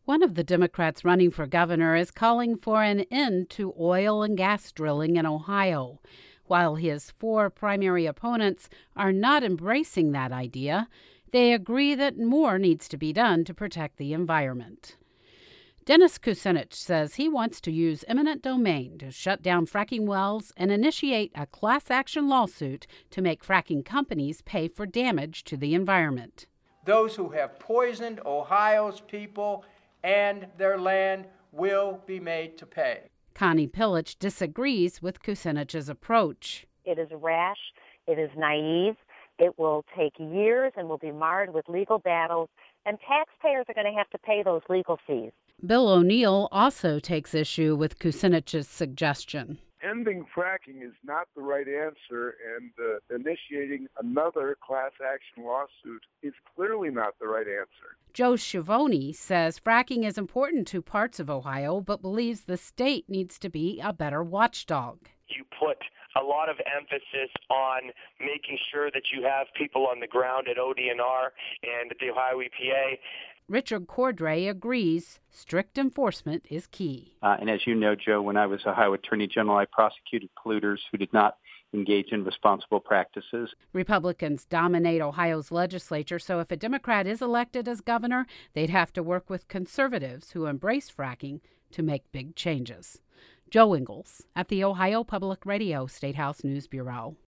One of the Democrats running for governor is calling for an end to oil and gas drilling in Ohio. While his four primary opponents are not embracing that idea, they agree that more needs to be done to protect the environment. Dennis Kucinich says he wants to use eminent domain to shut down fracking wells and initiate a class action lawsuit to make fracking companies pay for damage to the environment. Those who have poisoned Ohio's people and their land will be made to pay. Connie Pillich disagrees with Kucinich's approach. It is rash. It is naive. It will take years and will be marred with legal battles, and taxpayers are going to have to pay those legal fees. Bill O'Neill also takes issue with Kucinich's suggestion. Ending fracking is not the right answer, and initiating another class action lawsuit is clearly not the right answer. Joe Schiavone says fracking is important to parts of Ohio, but believes the state needs to be a better watchdog. You put a lot of emphasis on making sure that you have people on the ground at ODNR and at the Ohio EPA. Richard Cordray agrees strict enforcement is key. And as you know, Joe, when I was Ohio Attorney General, I prosecuted polluters who did not engage in responsible practices. Republicans dominate Ohio's legislature, so if a Democrat is elected as governor, they'd have to work with conservatives who embrace fracking to make big changes. Joe Ingles at the Ohio Public Radio State House News Bureau.